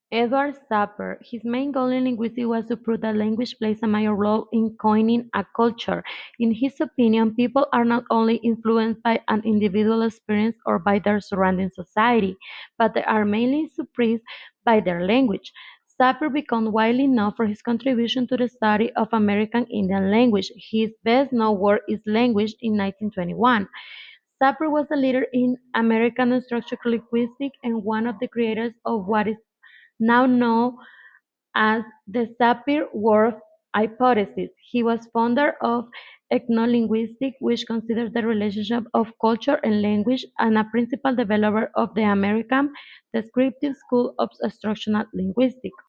Edward Sapir, his main goal in linguistics was to prove that language plays a major role in coining a culture. In his opinion, people are not only influenced by an individual experience or by their surrounding society, but they are mainly suppressed by their language. Sapir became widely known for his contribution to the study of American Indian language. His best known work is Language in 1921. Sapir was a leader in American structural linguistics and one of the creators of what is now known as the Sapir-Whorf hypothesis. He was founder of ethnolinguistics, which considers the relationship of culture and language, and a principal developer of the American descriptive school of structural linguistics.